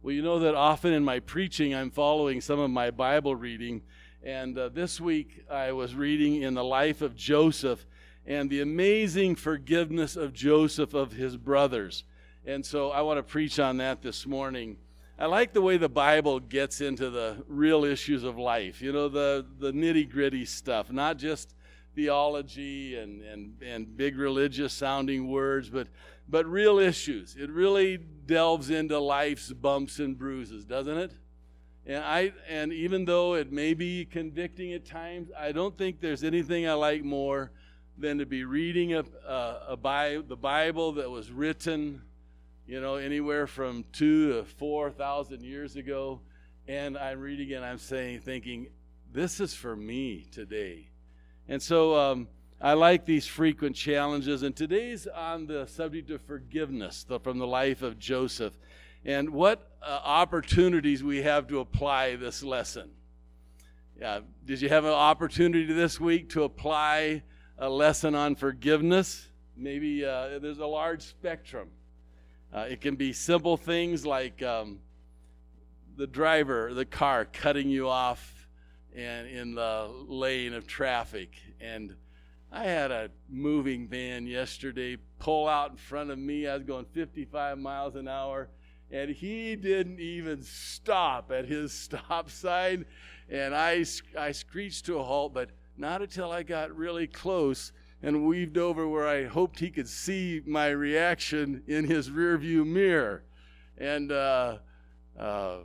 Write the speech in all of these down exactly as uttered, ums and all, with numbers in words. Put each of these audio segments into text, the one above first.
Well, you know that often in my preaching, I'm following some of my Bible reading. And uh, this week, I was reading in the life of Joseph and the amazing forgiveness of Joseph of his brothers. And so I want to preach on that this morning. I like the way the Bible gets into the real issues of life, you know, the, the nitty-gritty stuff, not just theology and, and, and big religious-sounding words, but, but real issues. It really delves into life's bumps and bruises, doesn't it? And I and even though it may be convicting at times, I don't think there's anything I like more than to be reading a, a, a Bi- the Bible that was written, you know, anywhere from two to four thousand years ago, and I'm reading it and I'm saying, thinking, this is for me today. And so um, I like these frequent challenges, and today's on the subject of forgiveness the, from the life of Joseph, and what uh, opportunities we have to apply this lesson. Yeah, did you have an opportunity this week to apply a lesson on forgiveness? Maybe uh, there's a large spectrum. Uh, it can be simple things like um, the driver, the car cutting you off and in the lane of traffic. And I had a moving van yesterday pull out in front of me. I was going fifty-five miles an hour, and he didn't even stop at his stop sign. And I, I screeched to a halt, but not until I got really close and weaved over where I hoped he could see my reaction in his rearview mirror. And uh, uh,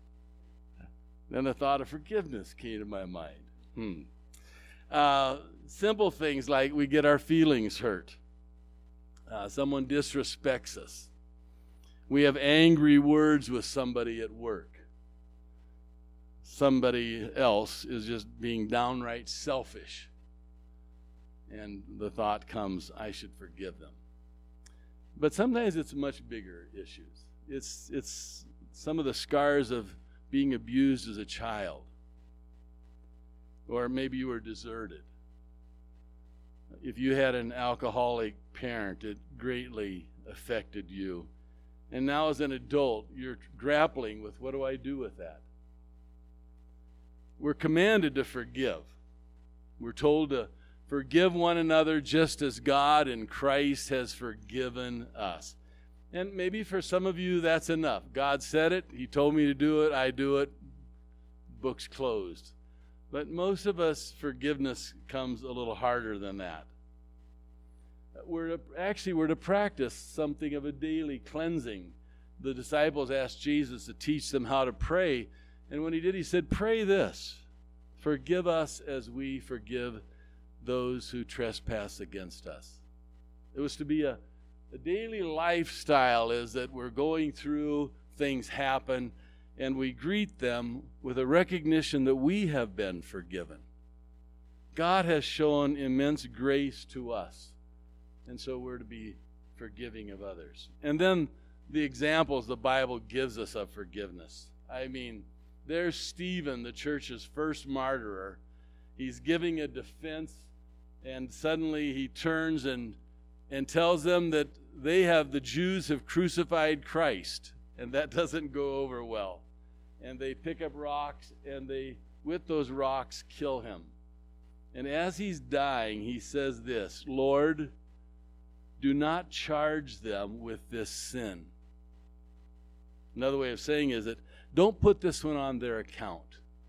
then the thought of forgiveness came to my mind. Hmm. Uh, simple things like we get our feelings hurt. Uh, someone disrespects us. We have angry words with somebody at work. Somebody else is just being downright selfish. And the thought comes, I should forgive them. But sometimes it's much bigger issues. It's it's some of the scars of being abused as a child. Or maybe you were deserted. If you had an alcoholic parent, it greatly affected you. And now as an adult, you're grappling with, what do I do with that? We're commanded to forgive. We're told to forgive one another just as God in Christ has forgiven us. And maybe for some of you that's enough. God said it. He told me to do it. I do it. Book's closed. But most of us, forgiveness comes a little harder than that. We're to, actually, we're to practice something of a daily cleansing. The disciples asked Jesus to teach them how to pray. And when he did, he said, pray this: forgive us as we forgive those who trespass against us. It was to be a, a daily lifestyle, is that we're going through, things happen, and we greet them with a recognition that we have been forgiven. God has shown immense grace to us, and so we're to be forgiving of others. And then the examples the Bible gives us of forgiveness. I mean, there's Stephen, the church's first martyr. He's giving a defense, and suddenly he turns and and tells them that they have, the Jews have crucified Christ, and that doesn't go over well. And they pick up rocks, and they, with those rocks, kill him. And as he's dying, he says this: Lord, do not charge them with this sin. Another way of saying is that don't put this one on their account.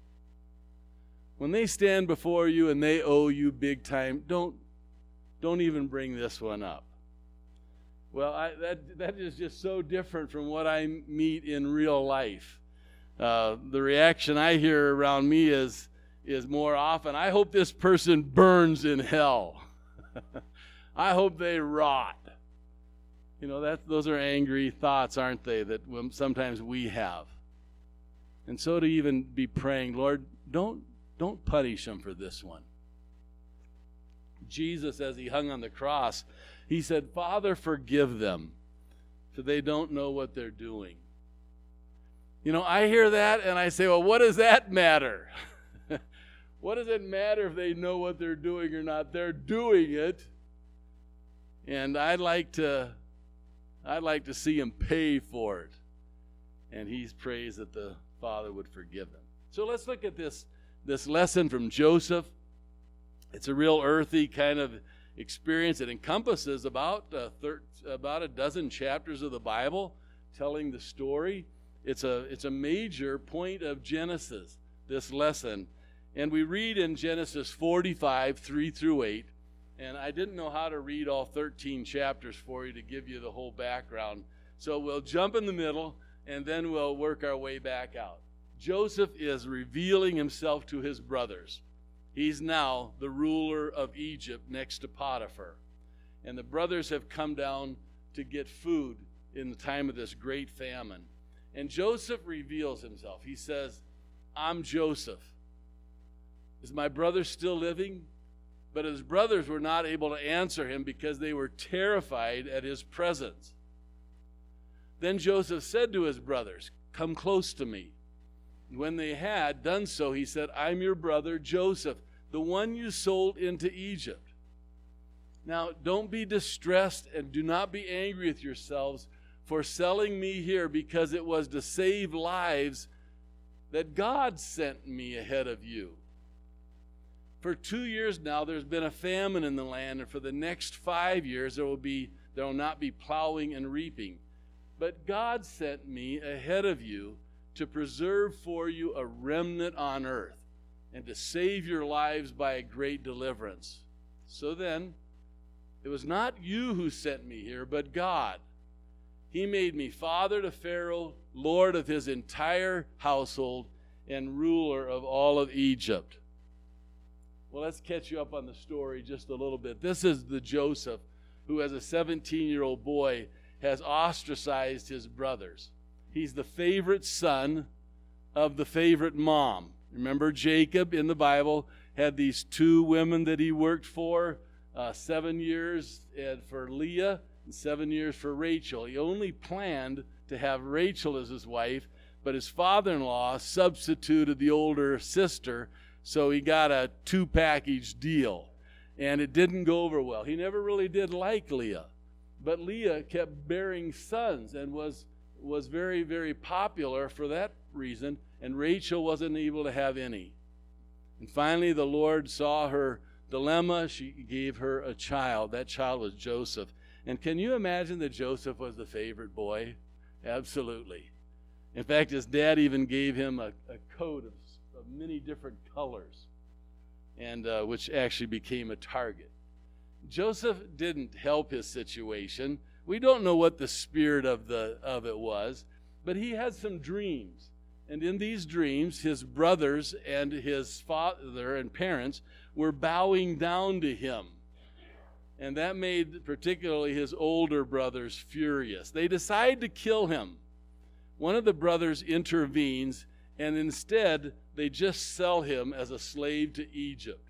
When they stand before you and they owe you big time, don't don't even bring this one up. Well, I, that that is just so different from what I meet in real life. Uh, the reaction I hear around me is is more often, I hope this person burns in hell. I hope they rot. You know, that those are angry thoughts, aren't they, that sometimes we have. And so to even be praying, Lord, don't don't punish them for this one. Jesus, as he hung on the cross, he said, Father, forgive them, for they don't know what they're doing. You know, I hear that and I say, well, what does that matter? What does it matter if they know what they're doing or not? They're doing it. And I'd like to I'd like to see them pay for it. and he prays that the Father would forgive him. So let's look at this, this lesson from Joseph. It's a real earthy kind of experience. It encompasses about, uh, thir- about a dozen chapters of the Bible telling the story. It's a, it's a major point of Genesis, this lesson. And we read in Genesis forty-five, three through eight. And I didn't know how to read all thirteen chapters for you to give you the whole background. So we'll jump in the middle, and then we'll work our way back out. Joseph is revealing himself to his brothers. He's now the ruler of Egypt next to Potiphar. And the brothers have come down to get food in the time of this great famine. And Joseph reveals himself. He says, I'm Joseph. Is my brother still living? But his brothers were not able to answer him because they were terrified at his presence. Then Joseph said to his brothers, come close to me. And when they had done so, he said, I'm your brother Joseph, the one you sold into Egypt. Now, don't be distressed and do not be angry with yourselves for selling me here, because it was to save lives that God sent me ahead of you. For two years now, there's been a famine in the land, and for the next five years, there will be there will not be plowing and reaping. But God sent me ahead of you to preserve for you a remnant on earth, and to save your lives by a great deliverance. So then, it was not you who sent me here, but God. He made me father to Pharaoh, lord of his entire household, and ruler of all of Egypt. Well, let's catch you up on the story just a little bit. This is the Joseph who, as a seventeen-year-old boy, has ostracized his brothers. He's the favorite son of the favorite mom. Remember, Jacob in the Bible had these two women that he worked for, uh, seven years for Leah and seven years for Rachel. He only planned to have Rachel as his wife, but his father-in-law substituted the older sister, so he got a two-package deal, and it didn't go over well. He never really did like Leah, but Leah kept bearing sons and was was very, very popular for that reason, and Rachel wasn't able to have any. And finally, the Lord saw her dilemma. She gave her a child. That child was Joseph. And can you imagine that Joseph was the favorite boy? Absolutely. In fact, his dad even gave him a, a coat of, of many different colors, and uh, which actually became a target. Joseph didn't help his situation. We don't know what the spirit of the of it was, but he had some dreams. And in these dreams, his brothers and his father and parents were bowing down to him. And that made particularly his older brothers furious. They decide to kill him. One of the brothers intervenes, and instead they just sell him as a slave to Egypt.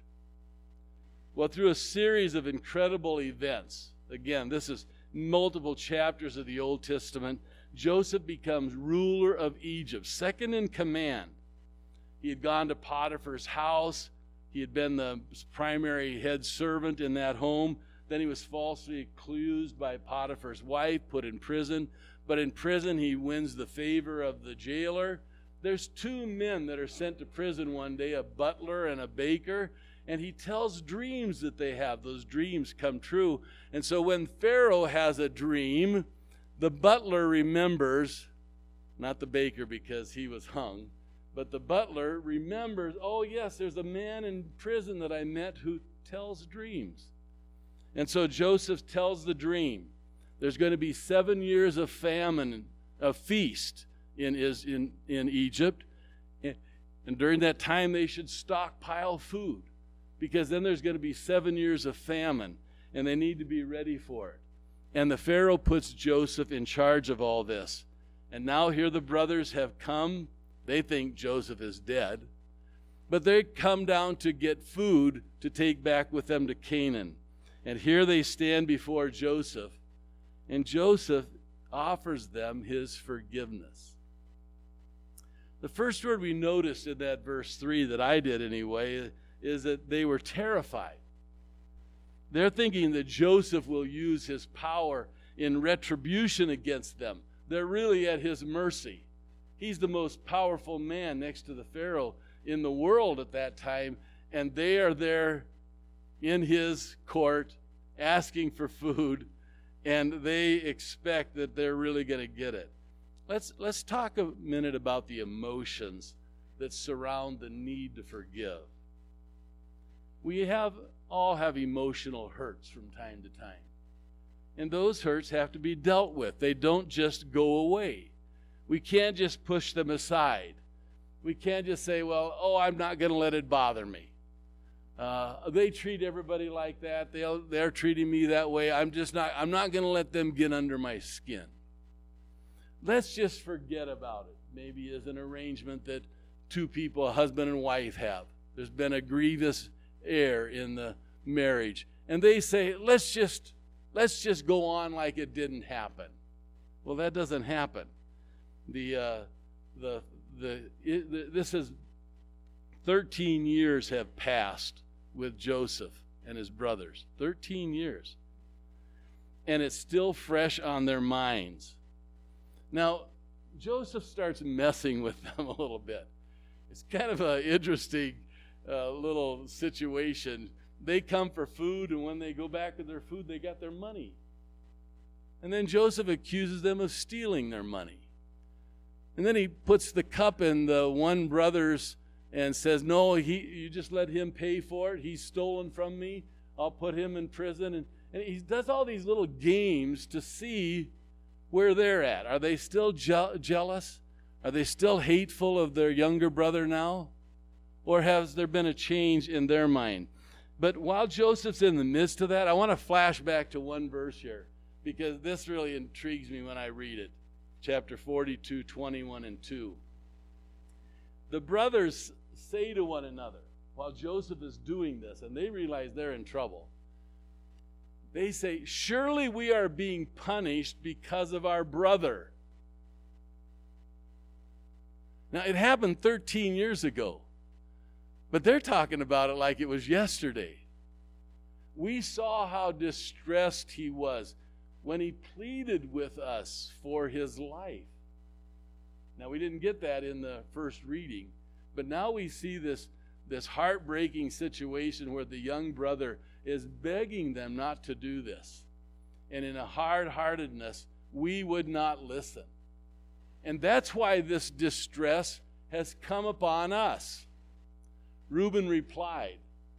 Well, through a series of incredible events, again, this is multiple chapters of the Old Testament, Joseph becomes ruler of Egypt, second in command. He had gone to Potiphar's house. He had been the primary head servant in that home. Then he was falsely accused by Potiphar's wife, put in prison. But in prison, he wins the favor of the jailer. There's two men that are sent to prison one day, a butler and a baker. And he tells dreams that they have. Those dreams come true. And so when Pharaoh has a dream, the butler remembers, not the baker because he was hung, but the butler remembers, oh yes, there's a man in prison that I met who tells dreams. And so Joseph tells the dream. There's going to be seven years of famine, of feast in, is, in, in Egypt. And, and during that time, they should stockpile food, because then there's going to be seven years of famine, and they need to be ready for it. And the Pharaoh puts Joseph in charge of all this. And now here the brothers have come. They think Joseph is dead. But they come down to get food to take back with them to Canaan. And here they stand before Joseph. And Joseph offers them his forgiveness. The first word we noticed in that verse three, that I did anyway, is that they were terrified. They're thinking that Joseph will use his power in retribution against them. They're really at his mercy. He's the most powerful man next to the Pharaoh in the world at that time, and they are there in his court asking for food, and they expect that they're really going to get it. Let's let's talk a minute about the emotions that surround the need to forgive. We have all have emotional hurts from time to time. And those hurts have to be dealt with. They don't just go away. We can't just push them aside. We can't just say, well, oh, I'm not going to let it bother me. Uh, they treat everybody like that. They'll, they're treating me that way. I'm just not, I'm not going to let them get under my skin. Let's just forget about it. Maybe as an arrangement that two people, a husband and wife, have. There's been a grievous error in the marriage. And they say, let's just, let's just go on like it didn't happen. Well, that doesn't happen. The, uh, the, the, it, the, this is thirteen years have passed with Joseph and his brothers. thirteen years. And it's still fresh on their minds. Now, Joseph starts messing with them a little bit. It's kind of an interesting uh, little situation. They come for food, and when they go back with their food, they got their money. And then Joseph accuses them of stealing their money. And then he puts the cup in the one brother's and says, no, he, you just let him pay for it. He's stolen from me. I'll put him in prison. And, and he does all these little games to see where they're at. Are they still je- jealous? Are they still hateful of their younger brother now? Or has there been a change in their mind? But while Joseph's in the midst of that, I want to flash back to one verse here, because this really intrigues me when I read it. Chapter forty-two, twenty-one and two. The brothers say to one another, while Joseph is doing this, and they realize they're in trouble, they say, surely we are being punished because of our brother. Now, it happened thirteen years ago, but they're talking about it like it was yesterday. We saw how distressed he was when he pleaded with us for his life. Now, we didn't get that in the first reading, but now we see this, this heartbreaking situation where the young brother is begging them not to do this. And in a hard-heartedness, we would not listen. And that's why this distress has come upon us. Reuben replied.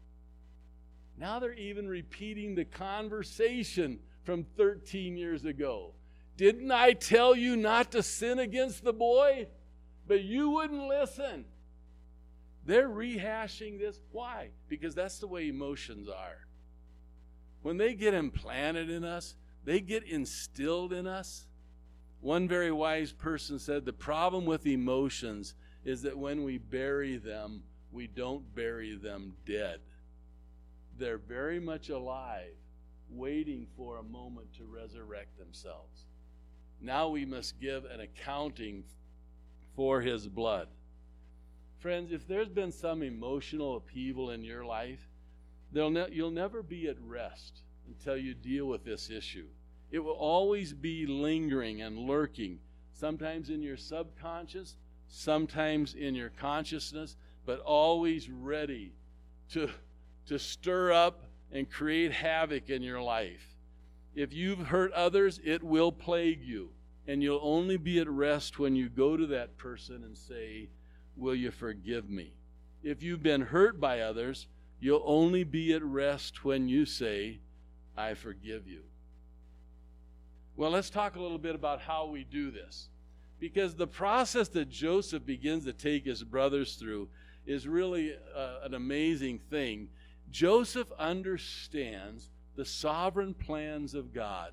Now they're even repeating the conversation from thirteen years ago. Didn't I tell you not to sin against the boy? But you wouldn't listen. They're rehashing this. Why? Because that's the way emotions are. When they get implanted in us, they get instilled in us. One very wise person said, the problem with emotions is that when we bury them, we don't bury them dead. They're very much alive, waiting for a moment to resurrect themselves. Now we must give an accounting for his blood. Friends, if there's been some emotional upheaval in your life, ne- you'll never be at rest until you deal with this issue. It will always be lingering and lurking, sometimes in your subconscious, sometimes in your consciousness, but always ready to, to stir up and create havoc in your life. If you've hurt others, it will plague you. And you'll only be at rest when you go to that person and say, will you forgive me? If you've been hurt by others, you'll only be at rest when you say, I forgive you. Well, let's talk a little bit about how we do this. Because the process that Joseph begins to take his brothers through is really uh, an amazing thing. Joseph understands the sovereign plans of God.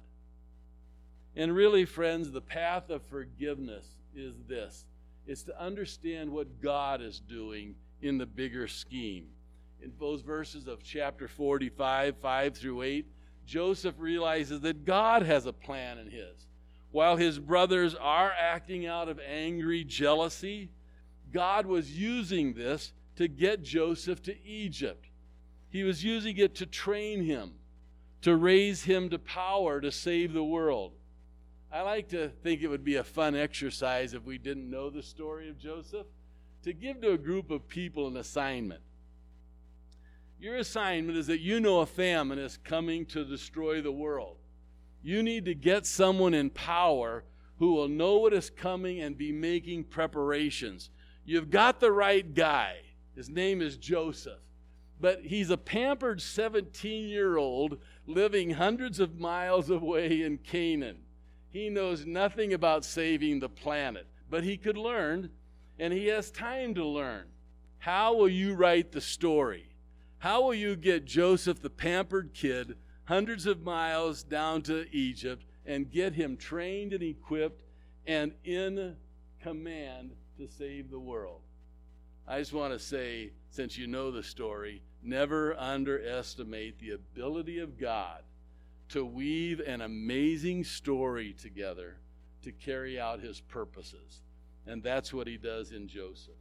And really, friends, the path of forgiveness is this. It's to understand what God is doing in the bigger scheme. In those verses of chapter forty-five, five through eight, Joseph realizes that God has a plan in his. While his brothers are acting out of angry jealousy, God was using this to get Joseph to Egypt. He was using it to train him, to raise him to power to save the world. I like to think it would be a fun exercise if we didn't know the story of Joseph, to give to a group of people an assignment. Your assignment is that you know a famine is coming to destroy the world. You need to get someone in power who will know what is coming and be making preparations. You've got the right guy. His name is Joseph. But he's a pampered seventeen-year-old living hundreds of miles away in Canaan. He knows nothing about saving the planet, but he could learn, and he has time to learn. How will you write the story? How will you get Joseph, the pampered kid, hundreds of miles down to Egypt, and get him trained and equipped and in command to save the world? I just want to say, since you know the story, never underestimate the ability of God to weave an amazing story together to carry out his purposes. And that's what he does in Joseph.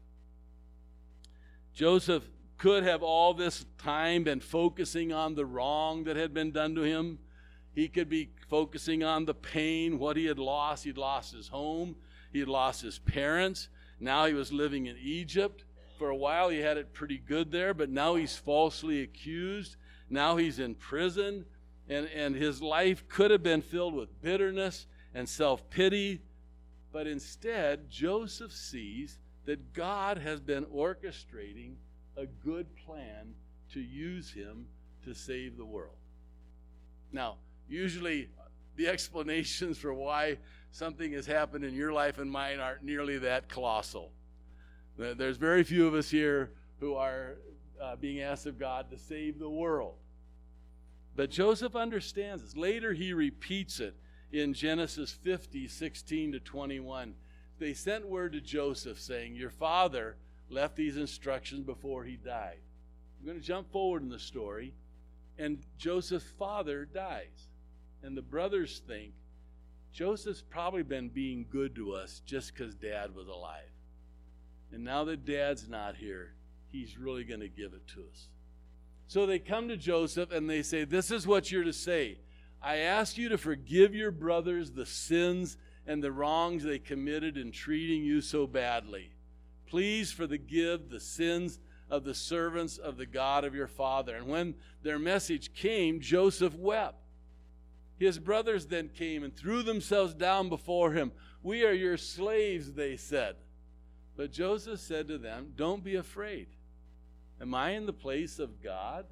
Joseph could have all this time been focusing on the wrong that had been done to him. He could be focusing on the pain, what he had lost. He'd lost his home. He had lost his parents. Now he was living in Egypt. For a while he had it pretty good there, but now he's falsely accused. Now he's in prison. And, and his life could have been filled with bitterness and self-pity. But instead, Joseph sees that God has been orchestrating a good plan to use him to save the world. Now, usually the explanations for why something has happened in your life and mine aren't nearly that colossal. There's very few of us here who are uh, being asked of God to save the world. But Joseph understands this. Later he repeats it in Genesis fifty, sixteen to twenty-one. They sent word to Joseph saying, your father left these instructions before he died. I'm going to jump forward in the story, and Joseph's father dies. And the brothers think, Joseph's probably been being good to us just because Dad was alive. And now that Dad's not here, he's really going to give it to us. So they come to Joseph and they say, this is what you're to say. I ask you to forgive your brothers the sins and the wrongs they committed in treating you so badly. Please forgive the sins of the servants of the God of your father. And when their message came, Joseph wept. His brothers then came and threw themselves down before him. We are your slaves, they said. But Joseph said to them, don't be afraid. Am I in the place of God?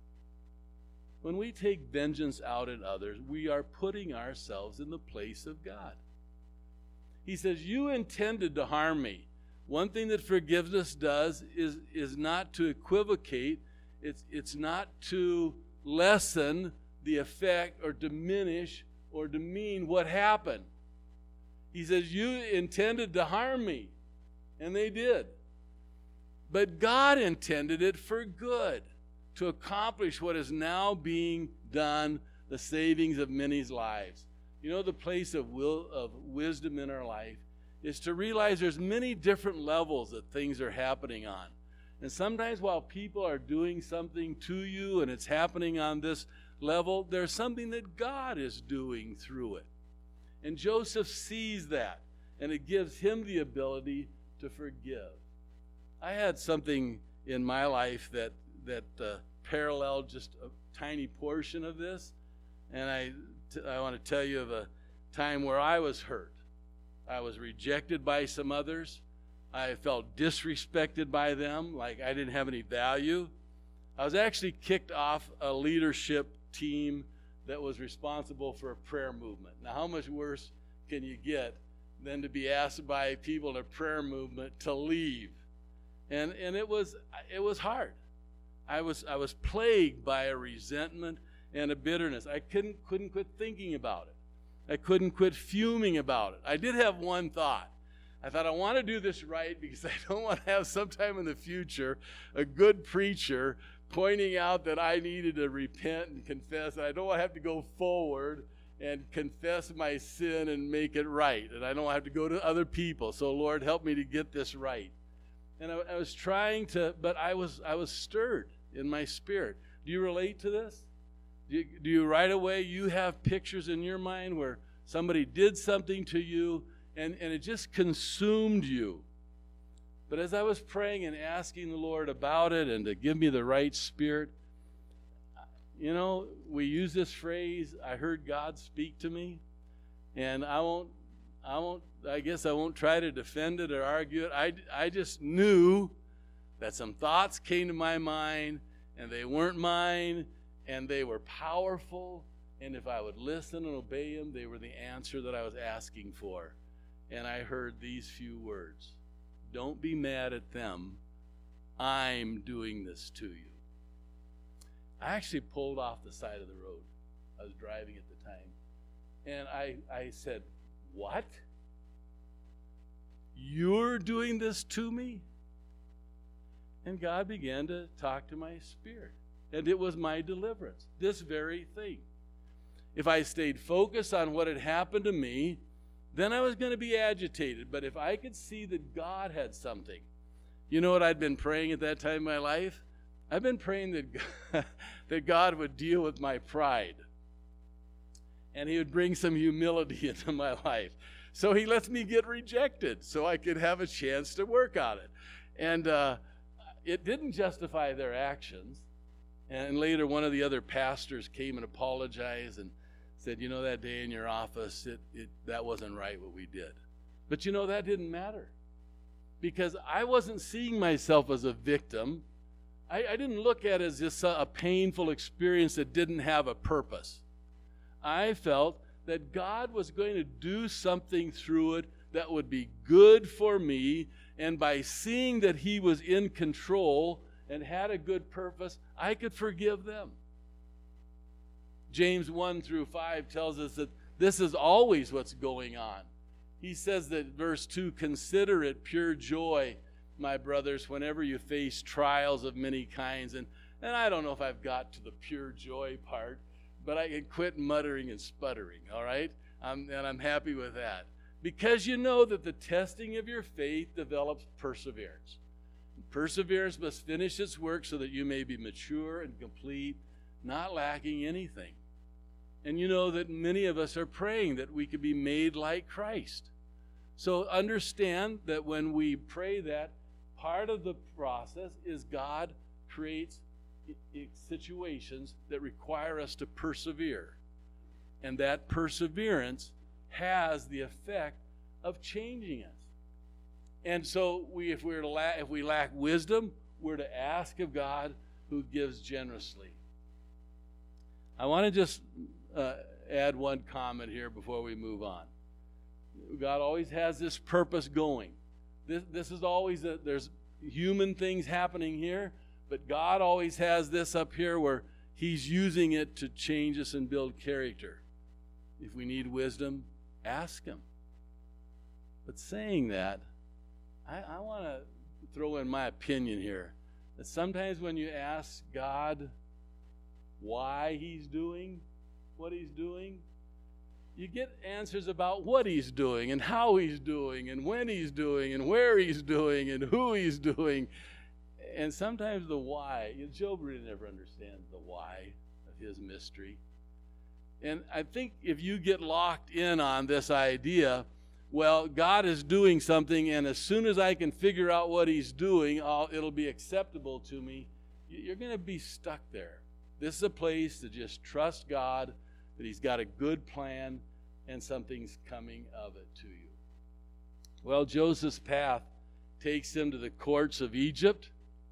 When we take vengeance out at others, we are putting ourselves in the place of God. He says, you intended to harm me. One thing that forgiveness does is, is not to equivocate. It's, it's not to lessen the effect or diminish or demean what happened. He says, you intended to harm me. And they did. But God intended it for good, to accomplish what is now being done, the savings of many's lives. You know, the place of will of wisdom in our life is to realize there's many different levels that things are happening on. And sometimes while people are doing something to you and it's happening on this level, there's something that God is doing through it. And Joseph sees that, and it gives him the ability to forgive. I had something in my life that that uh, paralleled just a tiny portion of this, and I t- I want to tell you of a time where I was hurt. I was rejected by some others. I felt disrespected by them, like I didn't have any value. I was actually kicked off a leadership team that was responsible for a prayer movement. Now, how much worse can you get than to be asked by people in a prayer movement to leave? And and it was it was hard. I was I was plagued by a resentment and a bitterness. I couldn't couldn't quit thinking about it. I couldn't quit fuming about it. I did have one thought. I thought, I want to do this right because I don't want to have sometime in the future a good preacher pointing out that I needed to repent and confess. And I don't want to have to go forward and confess my sin and make it right. And I don't have to go to other people. So, Lord, help me to get this right. And I, I was trying to, but I was I was stirred in my spirit. Do you relate to this? Do you, do you right away, you have pictures in your mind where Somebody did something to you, and, and it just consumed you. But as I was praying and asking the Lord about it and to give me the right spirit, you know, we use this phrase, I heard God speak to me, and I won't, I won't, I guess I won't try to defend it or argue it. I, I just knew that some thoughts came to my mind, and they weren't mine, and they were powerful, and if I would listen and obey them, they were the answer that I was asking for. And I heard these few words: don't be mad at them. I'm doing this to you. I actually pulled off the side of the road. I was driving at the time. And I, I said, what? You're doing this to me? And God began to talk to my spirit. And it was my deliverance, this very thing. If I stayed focused on what had happened to me, then I was going to be agitated. But if I could see that God had something, you know what I'd been praying at that time in my life? I've been praying that God, that God would deal with my pride. And he would bring some humility into my life. So he lets me get rejected so I could have a chance to work on it. And uh, it didn't justify their actions. And later one of the other pastors came and apologized and said, you know, that day in your office, it, it that wasn't right what we did. But you know, that didn't matter. Because I wasn't seeing myself as a victim. I, I didn't look at it as just a, a painful experience that didn't have a purpose. I felt that God was going to do something through it that would be good for me, and by seeing that he was in control and had a good purpose, I could forgive them. James one through five tells us that this is always what's going on. He says that, verse two, consider it pure joy, my brothers, whenever you face trials of many kinds. And, and I don't know if I've got to the pure joy part, but I can quit muttering and sputtering, all right? Um, and I'm happy with that. Because you know that the testing of your faith develops perseverance. Perseverance must finish its work so that you may be mature and complete, not lacking anything. And you know that many of us are praying that we could be made like Christ. So understand that when we pray that, part of the process is God creates situations that require us to persevere. And that perseverance has the effect of changing us. And so we, if, we're to la- if we lack wisdom, we're to ask of God, who gives generously. I want to just uh, add one comment here before we move on. God always has this purpose going. This, this is always, a, there's human things happening here, but God always has this up here where he's using it to change us and build character. If we need wisdom, ask him. But saying that, I, I want to throw in my opinion here, that sometimes when you ask God why he's doing what he's doing, you get answers about what he's doing and how he's doing and when he's doing and where he's doing and who he's doing. And sometimes the why, Job really never understands the why of his mystery. And I think if you get locked in on this idea, well, God is doing something, and as soon as I can figure out what he's doing, I'll, it'll be acceptable to me, you're going to be stuck there. This is a place to just trust God, that he's got a good plan, and something's coming of it to you. Well, Joseph's path takes him to the courts of Egypt,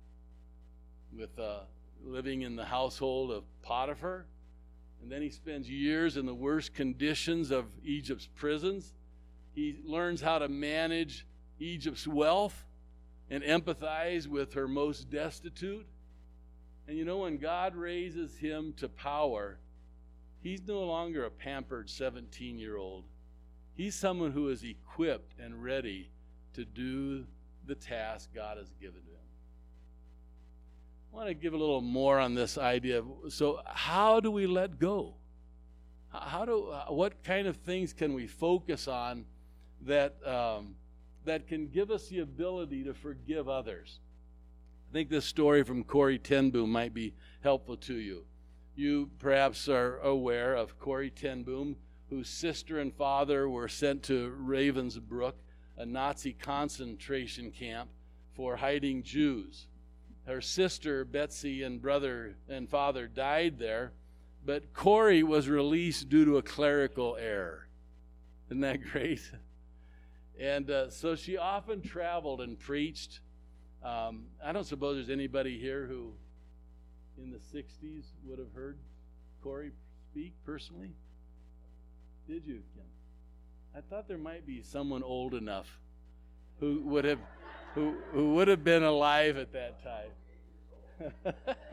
with uh, living in the household of Potiphar. And then he spends years in the worst conditions of Egypt's prisons. He learns how to manage Egypt's wealth and empathize with her most destitute. And you know, when God raises him to power, he's no longer a pampered seventeen-year-old. He's someone who is equipped and ready to do the task God has given to him. I want to give a little more on this idea of, so how do we let go? How do, what kind of things can we focus on that um, that can give us the ability to forgive others? I think this story from Corrie ten Boom might be helpful to you. You perhaps are aware of Corrie ten Boom, whose sister and father were sent to Ravensbrück, a Nazi concentration camp, for hiding Jews. Her sister, Betsy, and brother and father died there, but Corrie was released due to a clerical error. Isn't that great? And uh, so she often traveled and preached. Um, I don't suppose there's anybody here who in the sixties would have heard Corrie speak personally. Did you, Kim? I thought there might be someone old enough who would have who who would have been alive at that time.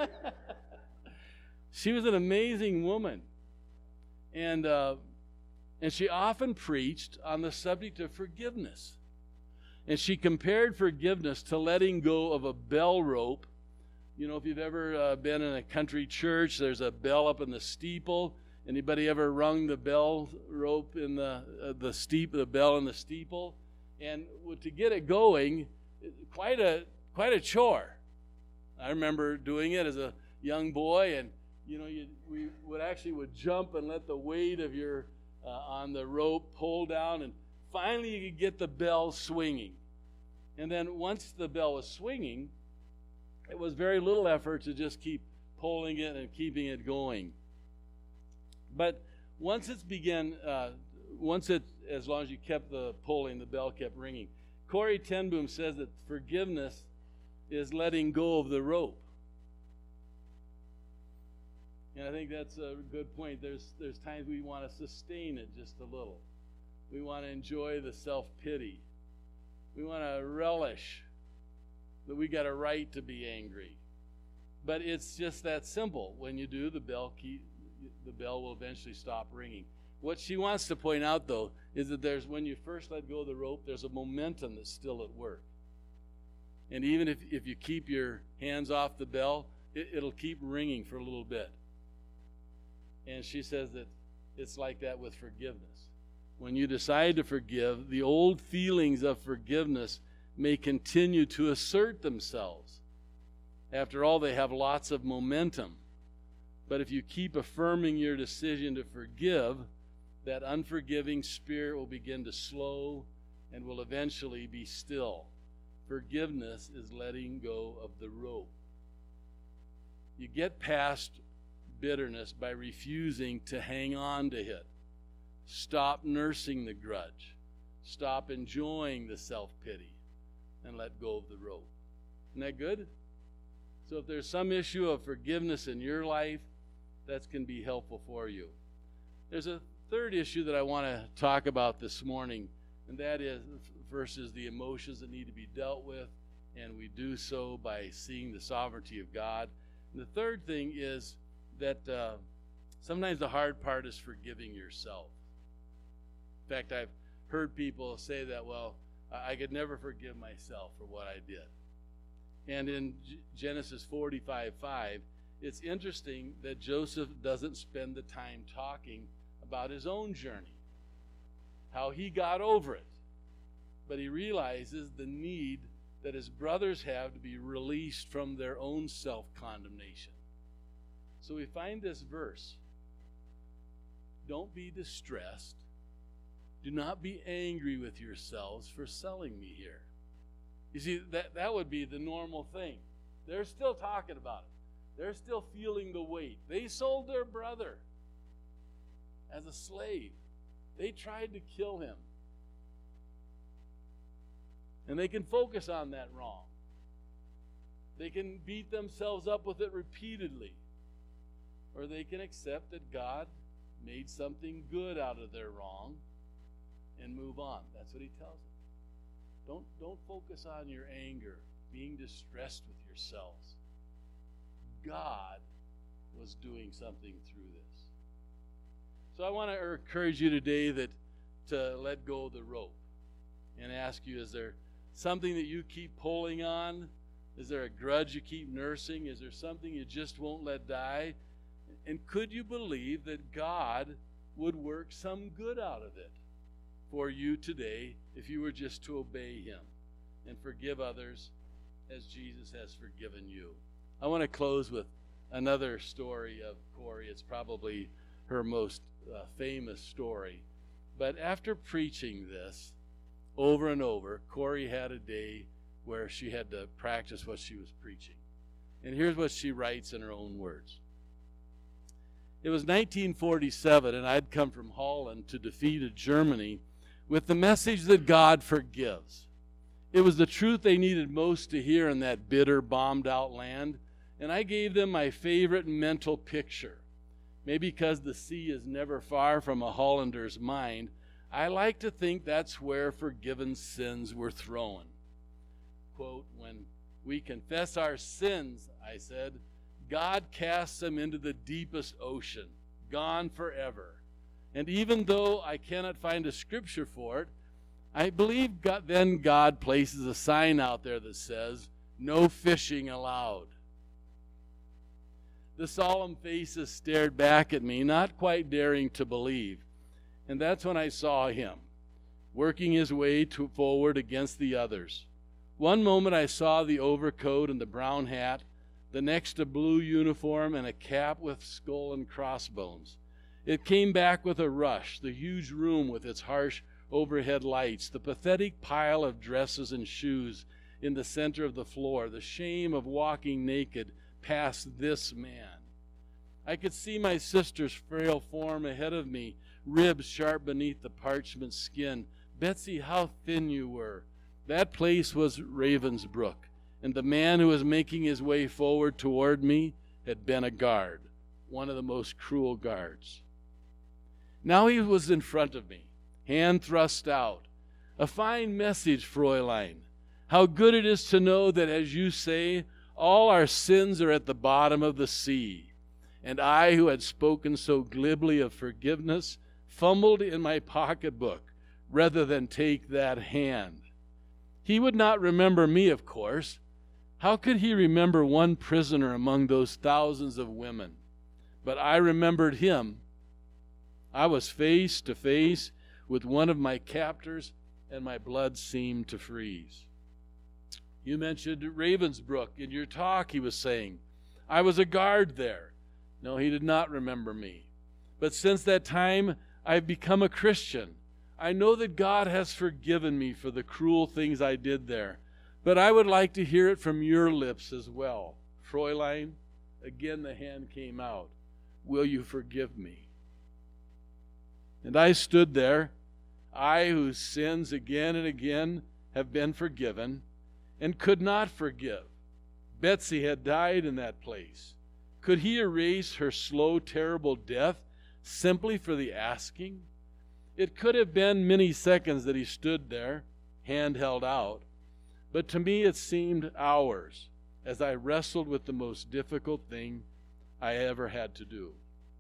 She was an amazing woman, and uh, and she often preached on the subject of forgiveness. And she compared forgiveness to letting go of a bell rope. You know, if you've ever uh, been in a country church, there's a bell up in the steeple. Anybody ever rung the bell rope in the uh, the steep the bell in the steeple? And to get it going, quite a quite a chore. I remember doing it as a young boy, and you know, you, we would actually would jump and let the weight of your uh, on the rope pull down, and finally you could get the bell swinging. And then once the bell was swinging, it was very little effort to just keep pulling it and keeping it going. But once it's began, uh, once it, as long as you kept the pulling, the bell kept ringing. Corrie ten Boom says that forgiveness is letting go of the rope. And I think that's a good point. There's there's times we want to sustain it just a little. We want to enjoy the self-pity. We want to relish that we got a right to be angry. But it's just that simple. When you do, the bell keep, the bell will eventually stop ringing. What she wants to point out, though, is that there's when you first let go of the rope, there's a momentum that's still at work. And even if, if you keep your hands off the bell, it, it'll keep ringing for a little bit. And she says that it's like that with forgiveness. When you decide to forgive, the old feelings of forgiveness may continue to assert themselves. After all, they have lots of momentum. But if you keep affirming your decision to forgive, that unforgiving spirit will begin to slow and will eventually be still. Forgiveness is letting go of the rope. You get past bitterness by refusing to hang on to it. Stop nursing the grudge. Stop enjoying the self-pity and let go of the rope. Isn't that good? So if there's some issue of forgiveness in your life, that can be helpful for you. There's a third issue that I want to talk about this morning, and that is versus the emotions that need to be dealt with, and we do so by seeing the sovereignty of God. And the third thing is that uh, sometimes the hard part is forgiving yourself. In fact, I've heard people say that, well, I could never forgive myself for what I did. And in G- Genesis forty-five five, it's interesting that Joseph doesn't spend the time talking about his own journey, how he got over it. But he realizes the need that his brothers have to be released from their own self-condemnation. So we find this verse. Don't be distressed. Do not be angry with yourselves for selling me here. You see, that, that would be the normal thing. They're still talking about it. They're still feeling the weight. They sold their brother as a slave. They tried to kill him. And they can focus on that wrong. They can beat themselves up with it repeatedly. Or they can accept that God made something good out of their wrong and move on. That's what he tells them. Don't, don't focus on your anger, being distressed with yourselves. God was doing something through this. So I want to encourage you today that to let go of the rope and ask you, is there something that you keep pulling on? Is there a grudge you keep nursing? Is there something you just won't let die? And could you believe that God would work some good out of it for you today if you were just to obey him and forgive others as Jesus has forgiven you? I want to close with another story of Corrie. It's probably her most uh, famous story. But after preaching this over and over, Corrie had a day where she had to practice what she was preaching. And here's what she writes in her own words. It was nineteen forty-seven, and I'd come from Holland to defeated Germany with the message that God forgives. It was the truth they needed most to hear in that bitter, bombed-out land, and I gave them my favorite mental picture. Maybe because the sea is never far from a Hollander's mind, I like to think that's where forgiven sins were thrown. Quote, when we confess our sins, I said, God casts them into the deepest ocean, gone forever. And even though I cannot find a scripture for it, I believe God, then God places a sign out there that says, no fishing allowed. The solemn faces stared back at me, not quite daring to believe. And that's when I saw him, working his way to forward against the others. One moment I saw the overcoat and the brown hat, the next a blue uniform and a cap with skull and crossbones. It came back with a rush, the huge room with its harsh overhead lights, the pathetic pile of dresses and shoes in the center of the floor, the shame of walking naked past this man. I could see my sister's frail form ahead of me, ribs sharp beneath the parchment skin. Betsy, how thin you were. That place was Ravensbrück, and the man who was making his way forward toward me had been a guard, one of the most cruel guards. Now he was in front of me, hand thrust out. A fine message, Fräulein. How good it is to know that, as you say, all our sins are at the bottom of the sea. And I, who had spoken so glibly of forgiveness, fumbled in my pocketbook rather than take that hand. He would not remember me, of course. How could he remember one prisoner among those thousands of women? But I remembered him. I was face to face with one of my captors, and my blood seemed to freeze. You mentioned Ravensbrück in your talk, he was saying. I was a guard there. No, he did not remember me. But since that time, I've become a Christian. I know that God has forgiven me for the cruel things I did there. But I would like to hear it from your lips as well. Fräulein, again the hand came out. Will you forgive me? And I stood there, I whose sins again and again have been forgiven, and could not forgive. Betsy had died in that place. Could he erase her slow, terrible death simply for the asking? It could have been many seconds that he stood there, hand held out, but to me it seemed hours as I wrestled with the most difficult thing I ever had to do.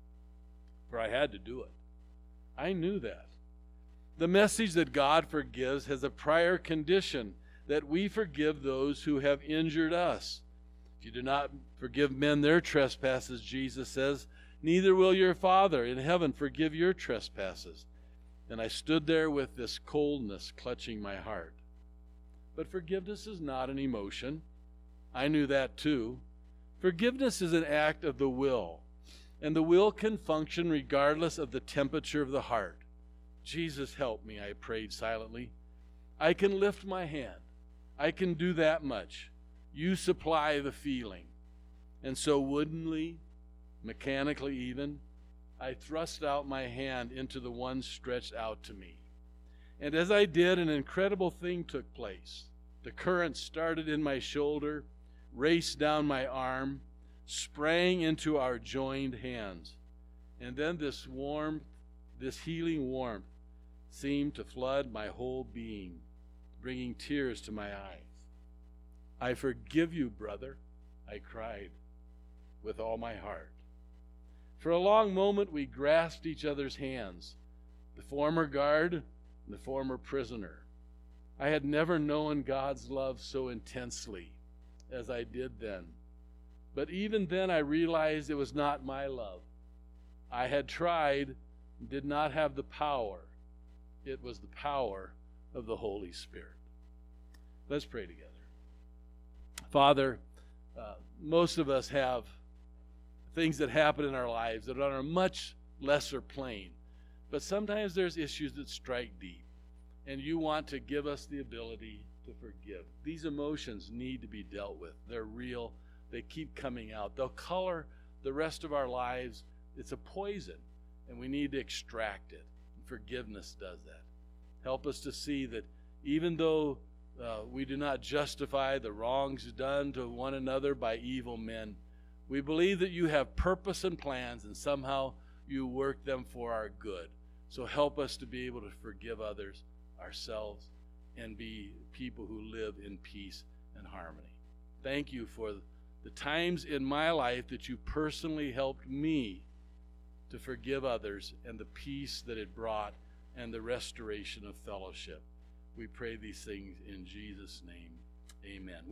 For I had to do it. I knew that. The message that God forgives has a prior condition, that we forgive those who have injured us. If you do not forgive men their trespasses, Jesus says, neither will your Father in heaven forgive your trespasses. And I stood there with this coldness clutching my heart. But forgiveness is not an emotion. I knew that too. Forgiveness is an act of the will, and the will can function regardless of the temperature of the heart. Jesus, help me, I prayed silently. I can lift my hand. I can do that much. You supply the feeling. And so woodenly, mechanically even, I thrust out my hand into the one stretched out to me. And as I did, an incredible thing took place. The current started in my shoulder, raced down my arm, sprang into our joined hands. And then this warmth, this healing warmth, seemed to flood my whole being, bringing tears to my eyes. I forgive you, brother, I cried with all my heart. For a long moment we grasped each other's hands, the former guard and the former prisoner. I had never known God's love so intensely as I did then. But even then I realized it was not my love. I had tried and did not have the power. It was the power of the Holy Spirit. Let's pray together. Father, uh, most of us have things that happen in our lives that are on a much lesser plane. But sometimes there's issues that strike deep, and you want to give us the ability to forgive. These emotions need to be dealt with. They're real. They keep coming out. They'll color the rest of our lives. It's a poison, and we need to extract it. Forgiveness does that. Help us to see that even though uh, we do not justify the wrongs done to one another by evil men, we believe that you have purpose and plans, and somehow you work them for our good. So help us to be able to forgive others, ourselves, and be people who live in peace and harmony. Thank you for the times in my life that you personally helped me to forgive others, and the peace that it brought, and the restoration of fellowship. We pray these things in Jesus' name. Amen.